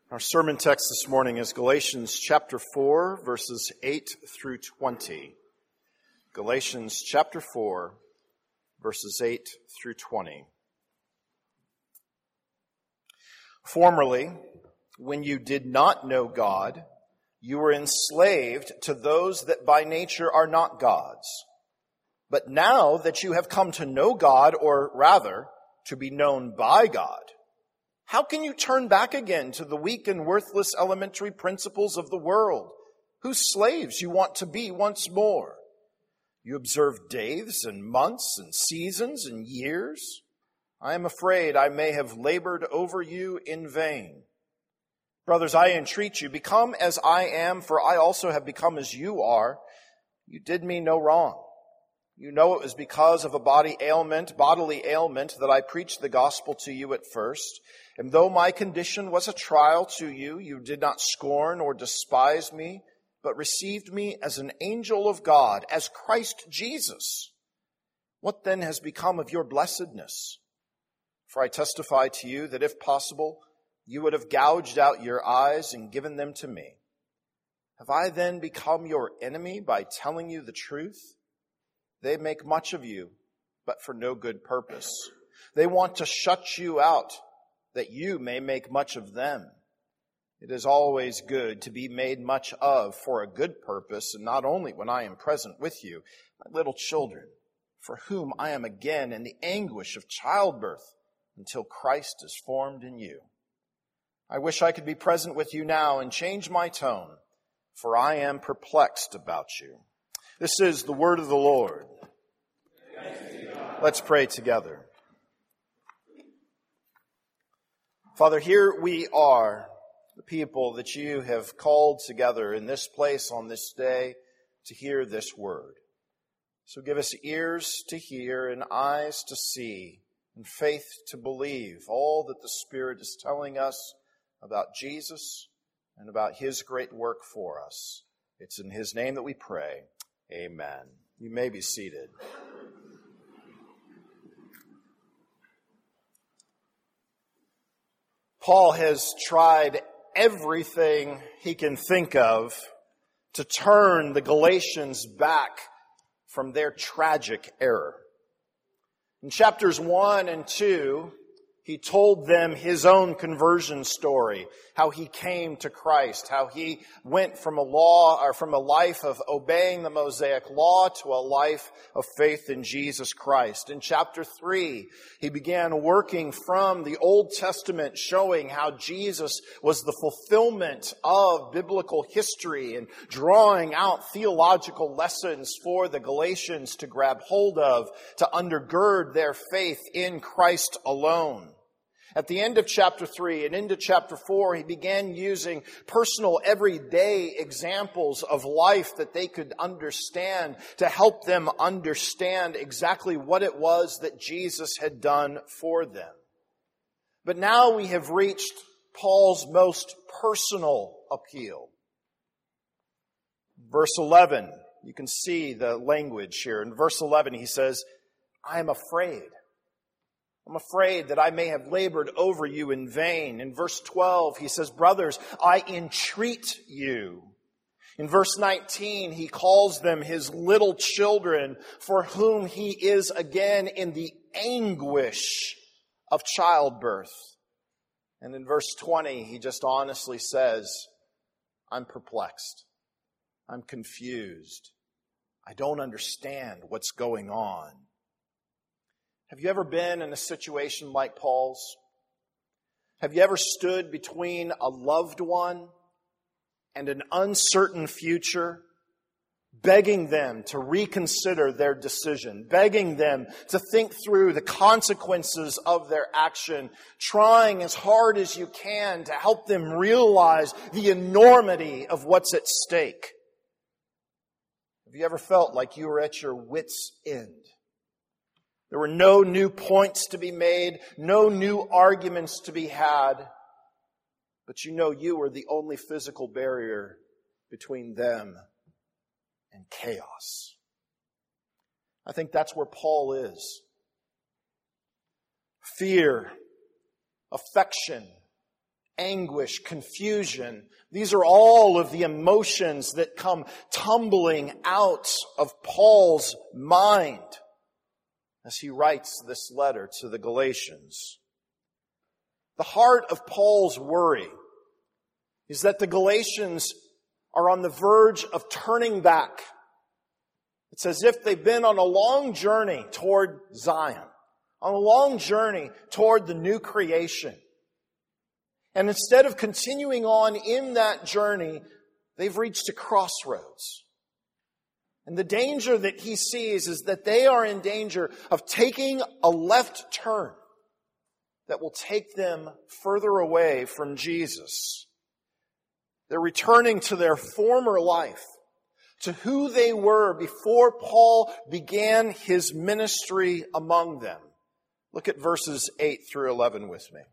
Our sermon text this morning is Galatians chapter 4, verses 8 through 20. Galatians chapter 4, verses 8 through 20. Formerly, when you did not know God, you were enslaved to those that by nature are not gods. But now that you have come to know God, or rather, to be known by God, how can you turn back again to the weak and worthless elementary principles of the world, whose slaves you want to be once more? You observe days and months and seasons and years. I am afraid I may have labored over you in vain. Brothers, I entreat you, become as I am, for I also have become as you are. You did me no wrong. You know it was because of a bodily ailment that I preached the gospel to you at first. And though my condition was a trial to you, you did not scorn or despise me, but received me as an angel of God, as Christ Jesus. What then has become of your blessedness? For I testify to you that if possible, you would have gouged out your eyes and given them to me. Have I then become your enemy by telling you the truth? They make much of you, but for no good purpose. They want to shut you out, that you may make much of them. It is always good to be made much of for a good purpose, and not only when I am present with you, my little children, for whom I am again in the anguish of childbirth, until Christ is formed in you. I wish I could be present with you now and change my tone, for I am perplexed about you. This is the word of the Lord. Let's pray together. Father, here we are, the people that you have called together in this place on this day to hear this word. So give us ears to hear and eyes to see and faith to believe all that the Spirit is telling us about Jesus and about His great work for us. It's in His name that we pray. Amen. You may be seated. Paul has tried everything he can think of to turn the Galatians back from their tragic error. In chapters 1 and 2, he told them his own conversion story, how he came to Christ, how he went from a life of obeying the Mosaic law to a life of faith in Jesus Christ. In chapter 3, he began working from the Old Testament, showing how Jesus was the fulfillment of biblical history and drawing out theological lessons for the Galatians to grab hold of, to undergird their faith in Christ alone. At the end of chapter 3 and into chapter 4, he began using personal, everyday examples of life that they could understand to help them understand exactly what it was that Jesus had done for them. But now we have reached Paul's most personal appeal. Verse 11, you can see the language here. In verse 11, he says, I am afraid. I'm afraid that I may have labored over you in vain. In verse 12, he says, brothers, I entreat you. In verse 19, he calls them his little children, for whom he is again in the anguish of childbirth. And in verse 20, he just honestly says, I'm perplexed. I'm confused. I don't understand what's going on. Have you ever been in a situation like Paul's? Have you ever stood between a loved one and an uncertain future, begging them to reconsider their decision, begging them to think through the consequences of their action, trying as hard as you can to help them realize the enormity of what's at stake? Have you ever felt like you were at your wits' end? There were no new points to be made, no new arguments to be had, but you know you were the only physical barrier between them and chaos. I think that's where Paul is. Fear, affection, anguish, confusion. These are all of the emotions that come tumbling out of Paul's mind as he writes this letter to the Galatians. The heart of Paul's worry is that the Galatians are on the verge of turning back. It's as if they've been on a long journey toward Zion, on a long journey toward the new creation. And instead of continuing on in that journey, they've reached a crossroads. And the danger that he sees is that they are in danger of taking a left turn that will take them further away from Jesus. They're returning to their former life, to who they were before Paul began his ministry among them. Look at verses 8 through 11 with me.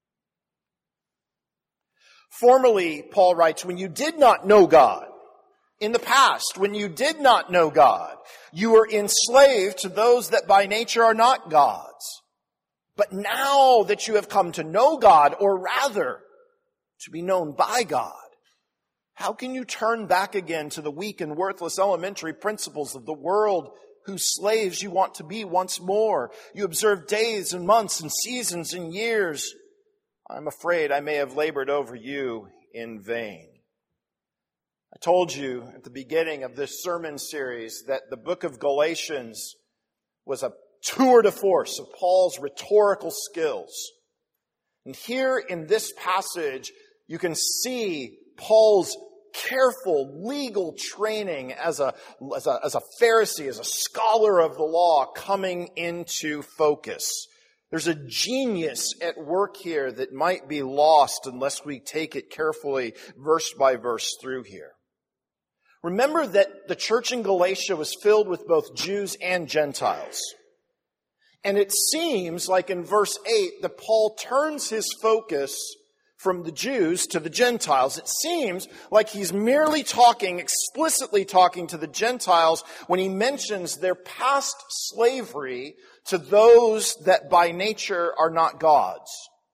Formerly, Paul writes, when you did not know God, in the past, when you did not know God, you were enslaved to those that by nature are not God's. But now that you have come to know God, or rather, to be known by God, how can you turn back again to the weak and worthless elementary principles of the world whose slaves you want to be once more? You observe days and months and seasons and years. I'm afraid I may have labored over you in vain. I told you at the beginning of this sermon series that the book of Galatians was a tour de force of Paul's rhetorical skills. And here in this passage, you can see Paul's careful legal training as a Pharisee, as a scholar of the law coming into focus. There's a genius at work here that might be lost unless we take it carefully verse by verse through here. Remember that the church in Galatia was filled with both Jews and Gentiles. And it seems like in verse 8 that Paul turns his focus from the Jews to the Gentiles. It seems like he's merely explicitly talking to the Gentiles when he mentions their past slavery to those that by nature are not God's.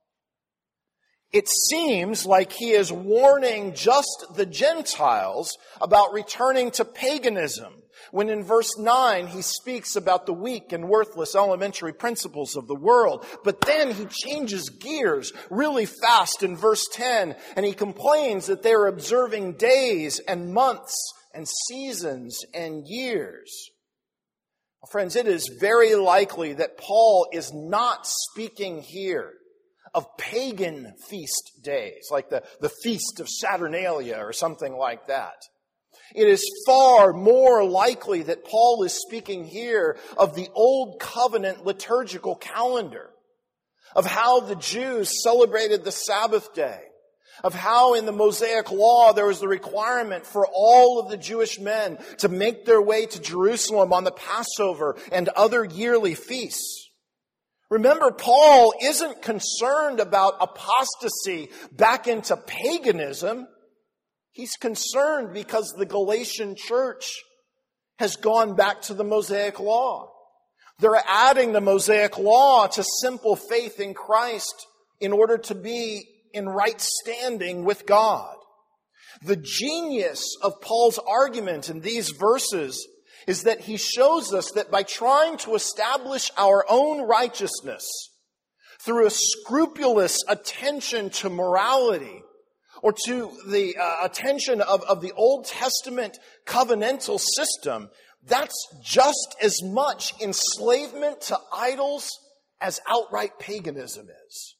It seems like he is warning just the Gentiles about returning to paganism, when in verse 9 he speaks about the weak and worthless elementary principles of the world. But then he changes gears really fast in verse 10, and he complains that they are observing days and months and seasons and years. Well, friends, it is very likely that Paul is not speaking here of pagan feast days, like the Feast of Saturnalia or something like that. It is far more likely that Paul is speaking here of the Old Covenant liturgical calendar, of how the Jews celebrated the Sabbath day, of how in the Mosaic law there was the requirement for all of the Jewish men to make their way to Jerusalem on the Passover and other yearly feasts. Remember, Paul isn't concerned about apostasy back into paganism. He's concerned because the Galatian church has gone back to the Mosaic law. They're adding the Mosaic law to simple faith in Christ in order to be in right standing with God. The genius of Paul's argument in these verses is that he shows us that by trying to establish our own righteousness through a scrupulous attention to morality, or to the attention of the Old Testament covenantal system, that's just as much enslavement to idols as outright paganism is.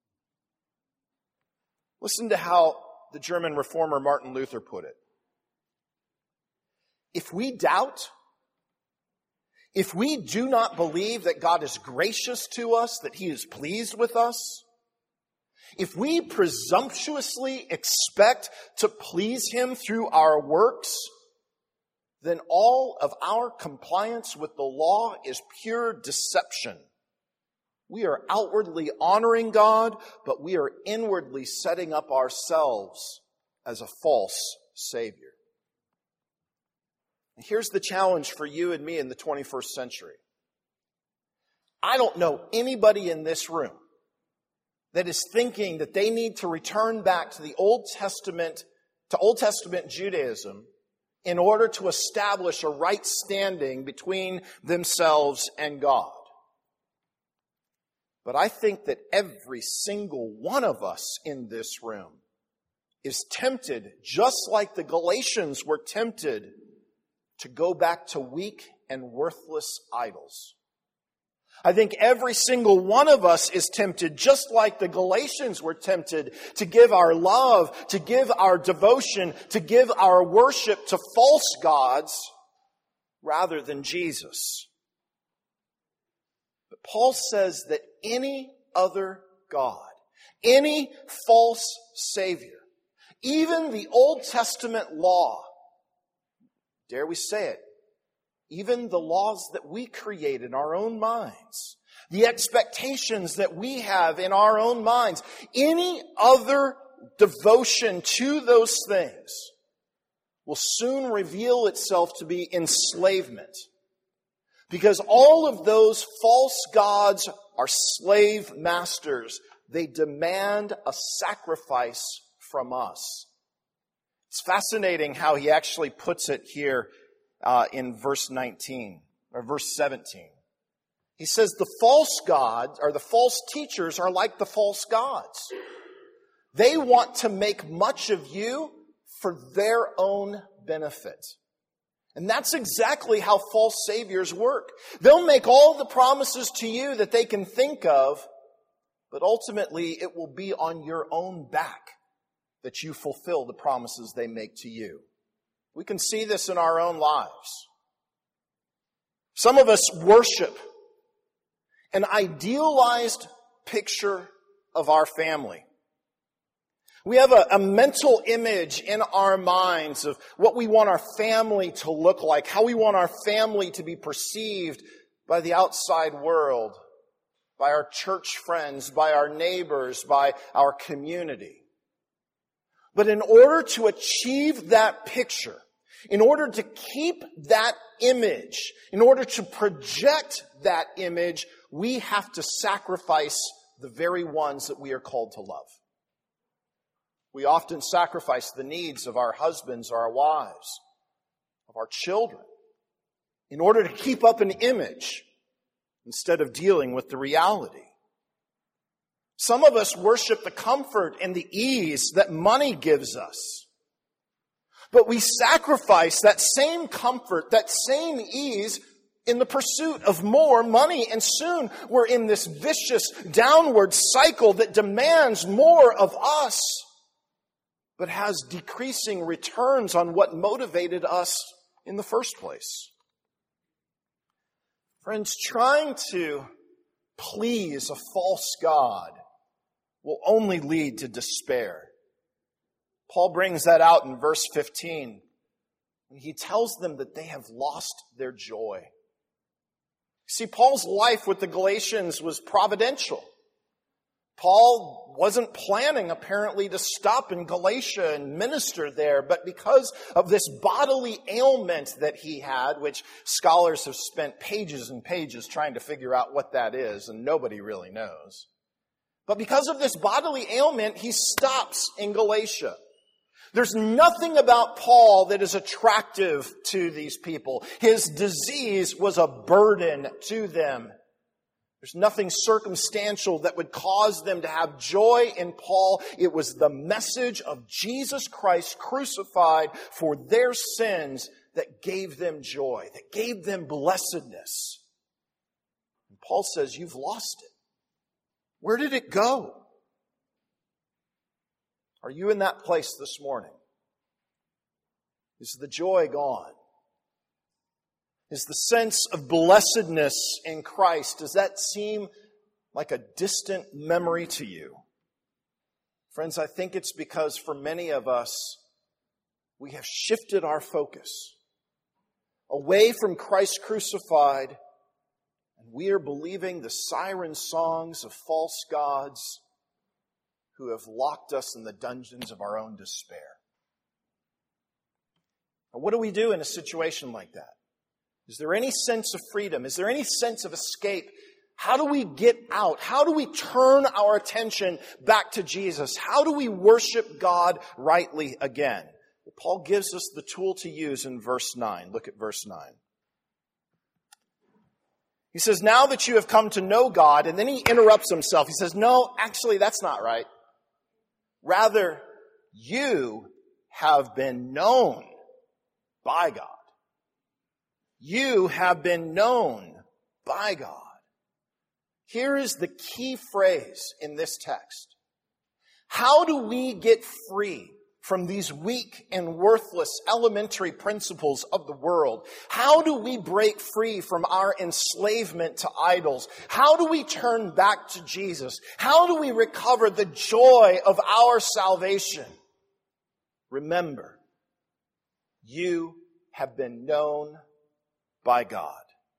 Listen to how the German reformer Martin Luther put it. If we doubt, if we do not believe that God is gracious to us, that He is pleased with us, if we presumptuously expect to please Him through our works, then all of our compliance with the law is pure deception. We are outwardly honoring God, but we are inwardly setting up ourselves as a false Savior. Here's the challenge for you and me in the 21st century. I don't know anybody in this room that is thinking that they need to return back to Old Testament Judaism in order to establish a right standing between themselves and God. But I think that every single one of us in this room is tempted, just like the Galatians were tempted, to go back to weak and worthless idols. I think every single one of us is tempted, just like the Galatians were tempted, to give our love, to give our devotion, to give our worship to false gods rather than Jesus. But Paul says that any other god, any false savior, even the Old Testament law, dare we say it, even the laws that we create in our own minds, the expectations that we have in our own minds, any other devotion to those things will soon reveal itself to be enslavement. Because all of those false gods are slave masters. They demand a sacrifice from us. It's fascinating how he actually puts it here in verse 19 or verse 17. He says the false gods or the false teachers are like the false gods. They want to make much of you for their own benefit. And that's exactly how false saviors work. They'll make all the promises to you that they can think of, but ultimately it will be on your own back that you fulfill the promises they make to you. We can see this in our own lives. Some of us worship an idealized picture of our family. We have a mental image in our minds of what we want our family to look like, how we want our family to be perceived by the outside world, by our church friends, by our neighbors, by our community. But in order to achieve that picture, in order to keep that image, in order to project that image, we have to sacrifice the very ones that we are called to love. We often sacrifice the needs of our husbands or our wives, of our children, in order to keep up an image instead of dealing with the reality. Some of us worship the comfort and the ease that money gives us. But we sacrifice that same comfort, that same ease in the pursuit of more money. And soon we're in this vicious downward cycle that demands more of us, but has decreasing returns on what motivated us in the first place. Friends, trying to please a false god will only lead to despair. Paul brings that out in verse 15. And he tells them that they have lost their joy. See, Paul's life with the Galatians was providential. Paul wasn't planning, apparently, to stop in Galatia and minister there, but because of this bodily ailment that he had, which scholars have spent pages and pages trying to figure out what that is, and nobody really knows. But because of this bodily ailment, he stops in Galatia. There's nothing about Paul that is attractive to these people. His disease was a burden to them. There's nothing circumstantial that would cause them to have joy in Paul. It was the message of Jesus Christ crucified for their sins that gave them joy, that gave them blessedness. And Paul says, you've lost it. Where did it go? Are you in that place this morning? Is the joy gone? Is the sense of blessedness in Christ, does that seem like a distant memory to you? Friends, I think it's because for many of us, we have shifted our focus away from Christ crucified, and we are believing the siren songs of false gods who have locked us in the dungeons of our own despair. Now, what do we do in a situation like that? Is there any sense of freedom? Is there any sense of escape How do we get out? How do we turn our attention back to Jesus? How do we worship God rightly again? Well, Paul gives us the tool to use in verse 9. Look at verse 9. He says, now that you have come to know God, and then he interrupts himself. He says, no, actually, that's not right. Rather, you have been known by God. You have been known by God. Here is the key phrase in this text. How do we get free from these weak and worthless elementary principles of the world? How do we break free from our enslavement to idols? How do we turn back to Jesus? How do we recover the joy of our salvation? Remember, you have been known by God.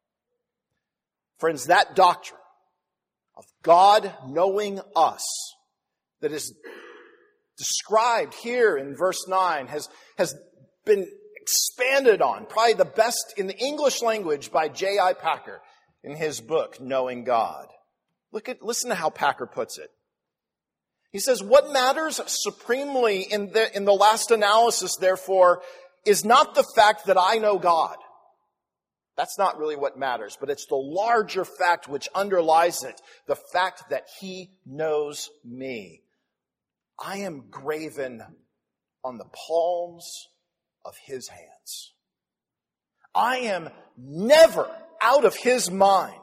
Friends, that doctrine of God knowing us that is described here in verse 9 has been expanded on, probably the best in the English language, by J.I. Packer in his book, Knowing God. Listen to how Packer puts it. He says, what matters supremely in the last analysis, therefore, is not the fact that I know God. That's not really what matters, but it's the larger fact which underlies it, the fact that he knows me. I am graven on the palms of his hands. I am never out of his mind.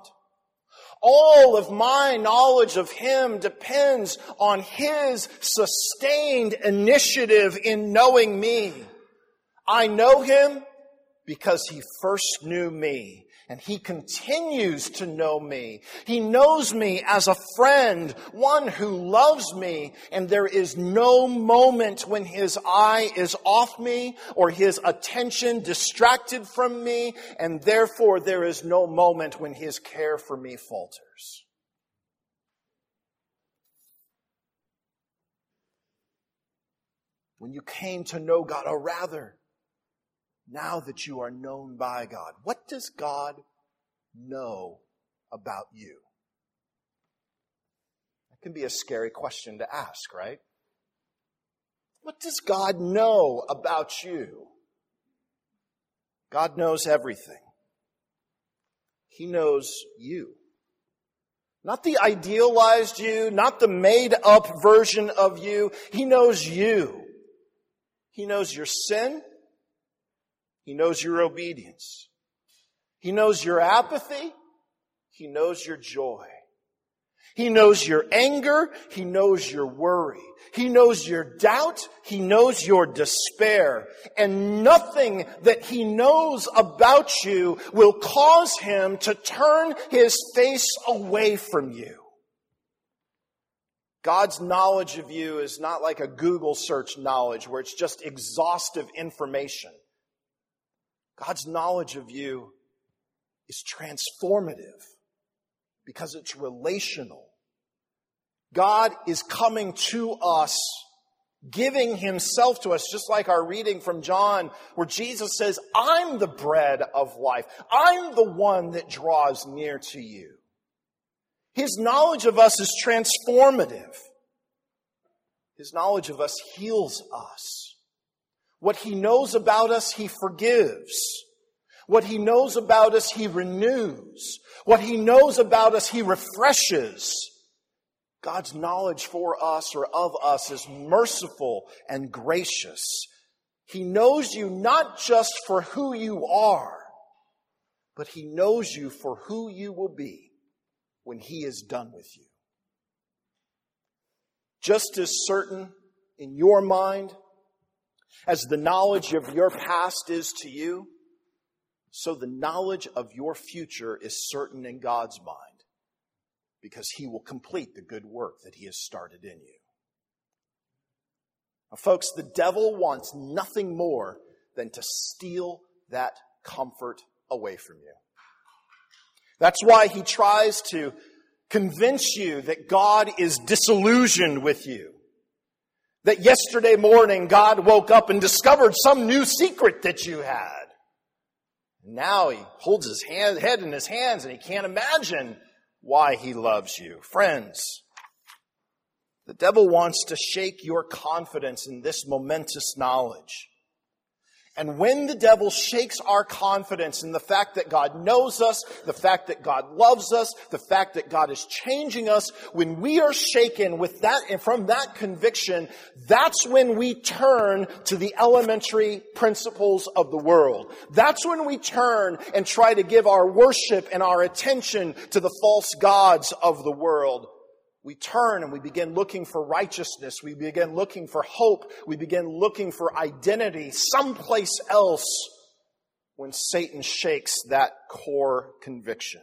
All of my knowledge of him depends on his sustained initiative in knowing me. I know him because he first knew me, and he continues to know me. He knows me as a friend, one who loves me, and there is no moment when his eye is off me or his attention distracted from me, and therefore there is no moment when his care for me falters. When you came to know God, or rather, now that you are known by God, what does God know about you? That can be a scary question to ask, right? What does God know about you? God knows everything. He knows you. Not the idealized you, not the made-up version of you. He knows you. He knows your sin. He knows your obedience. He knows your apathy. He knows your joy. He knows your anger. He knows your worry. He knows your doubt. He knows your despair. And nothing that he knows about you will cause him to turn his face away from you. God's knowledge of you is not like a Google search knowledge where it's just exhaustive information. God's knowledge of you is transformative because it's relational. God is coming to us, giving himself to us, just like our reading from John, where Jesus says, I'm the bread of life. I'm the one that draws near to you. His knowledge of us is transformative. His knowledge of us heals us. What he knows about us, he forgives. What he knows about us, he renews. What he knows about us, he refreshes. God's knowledge for us or of us is merciful and gracious. He knows you not just for who you are, but he knows you for who you will be when he is done with you. Just as certain in your mind as the knowledge of your past is to you, so the knowledge of your future is certain in God's mind, because he will complete the good work that he has started in you. Now, folks, the devil wants nothing more than to steal that comfort away from you. That's why he tries to convince you that God is disillusioned with you. That yesterday morning God woke up and discovered some new secret that you had. Now he holds his head in his hands and he can't imagine why he loves you. Friends, the devil wants to shake your confidence in this momentous knowledge. And when the devil shakes our confidence in the fact that God knows us, the fact that God loves us, the fact that God is changing us, when we are shaken with that and from that conviction, that's when we turn to the elementary principles of the world. That's when we turn and try to give our worship and our attention to the false gods of the world. We turn and we begin looking for righteousness. We begin looking for hope. We begin looking for identity someplace else when Satan shakes that core conviction.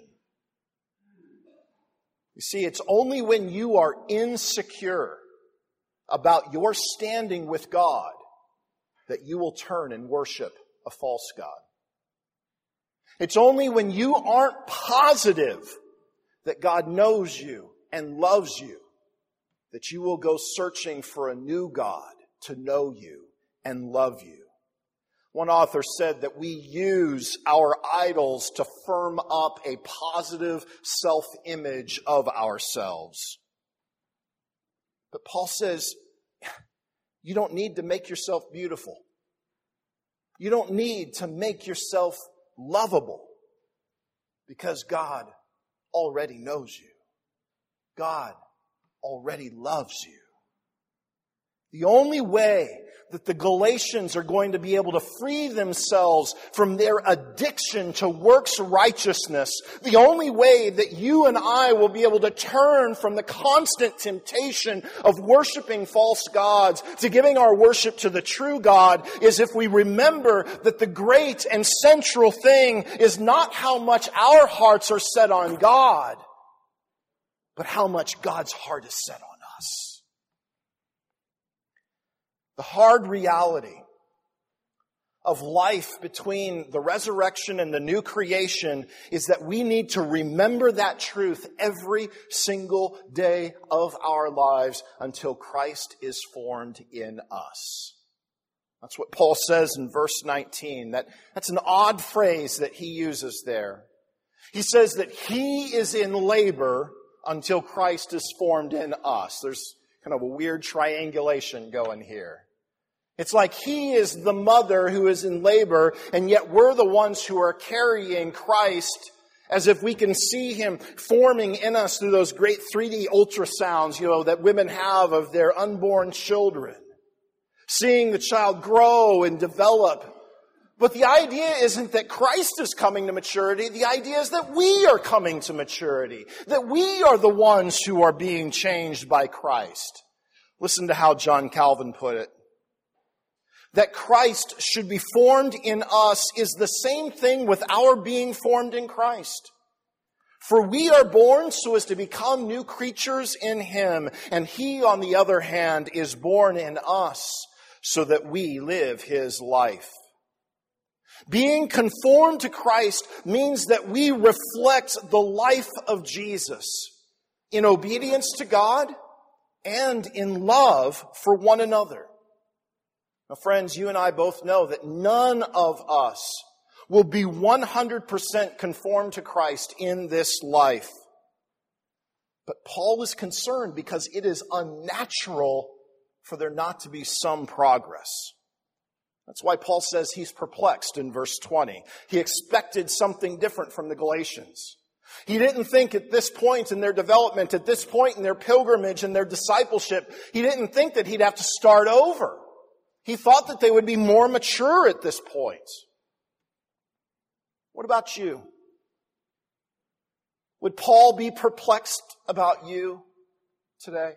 You see, it's only when you are insecure about your standing with God that you will turn and worship a false god. It's only when you aren't positive that God knows you and loves you, that you will go searching for a new God to know you and love you. One author said that we use our idols to firm up a positive self-image of ourselves. But Paul says, you don't need to make yourself beautiful. You don't need to make yourself lovable, because God already knows you. God already loves you. The only way that the Galatians are going to be able to free themselves from their addiction to works righteousness, the only way that you and I will be able to turn from the constant temptation of worshiping false gods to giving our worship to the true God, is if we remember that the great and central thing is not how much our hearts are set on God, but how much God's heart is set on us. The hard reality of life between the resurrection and the new creation is that we need to remember that truth every single day of our lives until Christ is formed in us. That's what Paul says in verse 19. That's an odd phrase that he uses there. He says that he is in labor until Christ is formed in us. There's kind of a weird triangulation going here. It's like he is the mother who is in labor, and yet we're the ones who are carrying Christ as if we can see him forming in us through those great 3D ultrasounds, that women have of their unborn children. Seeing the child grow and develop. But the idea isn't that Christ is coming to maturity. The idea is that we are coming to maturity. That we are the ones who are being changed by Christ. Listen to how John Calvin put it. That Christ should be formed in us is the same thing with our being formed in Christ. For we are born so as to become new creatures in him, and he, on the other hand, is born in us so that we live his life. Being conformed to Christ means that we reflect the life of Jesus in obedience to God and in love for one another. Now, friends, you and I both know that none of us will be 100% conformed to Christ in this life. But Paul is concerned because it is unnatural for there not to be some progress. That's why Paul says he's perplexed in verse 20. He expected something different from the Galatians. He didn't think at this point in their development, at this point in their pilgrimage and their discipleship, he didn't think that he'd have to start over. He thought that they would be more mature at this point. What about you? Would Paul be perplexed about you today?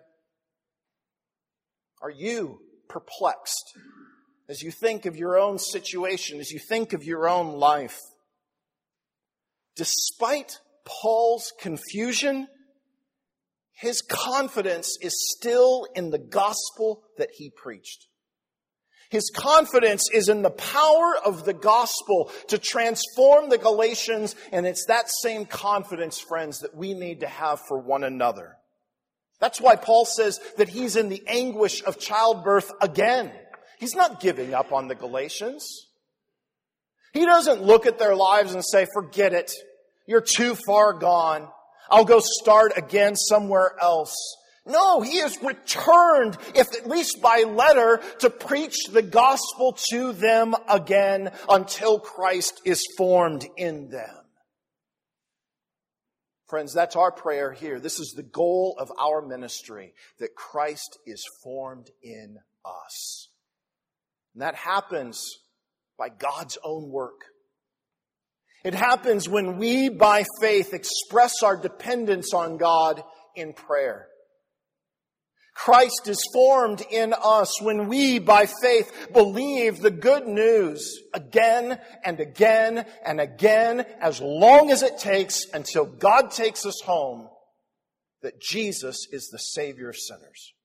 Are you perplexed as you think of your own situation, as you think of your own life? Despite Paul's confusion, his confidence is still in the gospel that he preached. His confidence is in the power of the gospel to transform the Galatians, and it's that same confidence, friends, that we need to have for one another. That's why Paul says that he's in the anguish of childbirth again. He's not giving up on the Galatians. He doesn't look at their lives and say, forget it, you're too far gone. I'll go start again somewhere else. No, he has returned, if at least by letter, to preach the gospel to them again until Christ is formed in them. Friends, that's our prayer here. This is the goal of our ministry, that Christ is formed in us. And that happens by God's own work. It happens when we, by faith, express our dependence on God in prayer. Christ is formed in us when we, by faith, believe the good news again and again and again, as long as it takes until God takes us home, that Jesus is the Savior of sinners.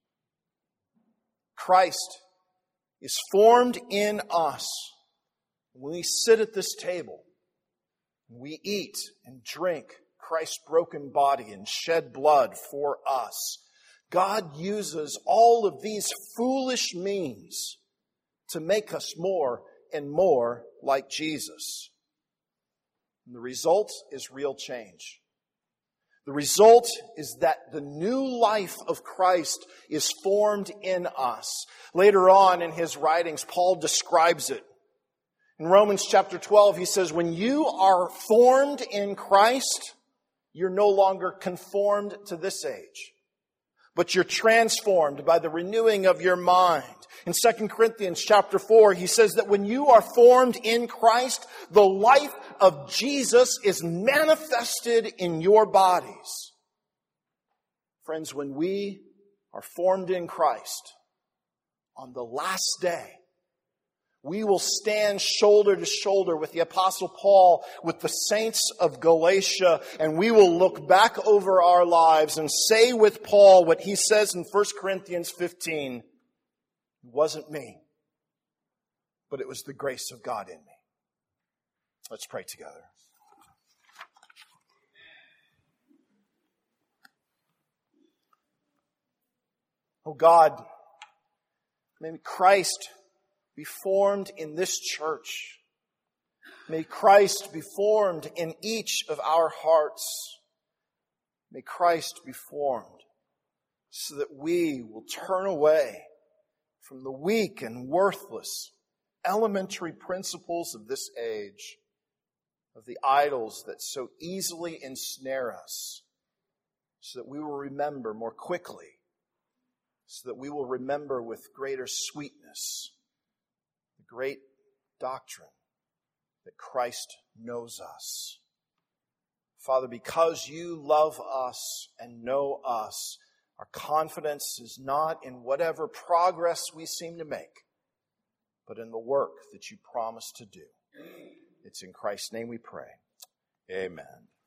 Christ is formed in us when we sit at this table. We eat and drink Christ's broken body and shed blood for us. God uses all of these foolish means to make us more and more like Jesus. And the result is real change. The result is that the new life of Christ is formed in us. Later on in his writings, Paul describes it. In Romans chapter 12, he says, when you are formed in Christ, you're no longer conformed to this age, but you're transformed by the renewing of your mind. In 2 Corinthians chapter 4, he says that when you are formed in Christ, the life of Jesus is manifested in your bodies. Friends, when we are formed in Christ, on the last day, we will stand shoulder to shoulder with the Apostle Paul, with the saints of Galatia, and we will look back over our lives and say with Paul what he says in 1 Corinthians 15, it wasn't me, but it was the grace of God in me. Let's pray together. Oh God, may Christ be formed in this church. May Christ be formed in each of our hearts. May Christ be formed so that we will turn away from the weak and worthless elementary principles of this age, of the idols that so easily ensnare us, so that we will remember more quickly, so that we will remember with greater sweetness great doctrine that Christ knows us. Father, because you love us and know us, our confidence is not in whatever progress we seem to make, but in the work that you promise to do. It's in Christ's name we pray. Amen.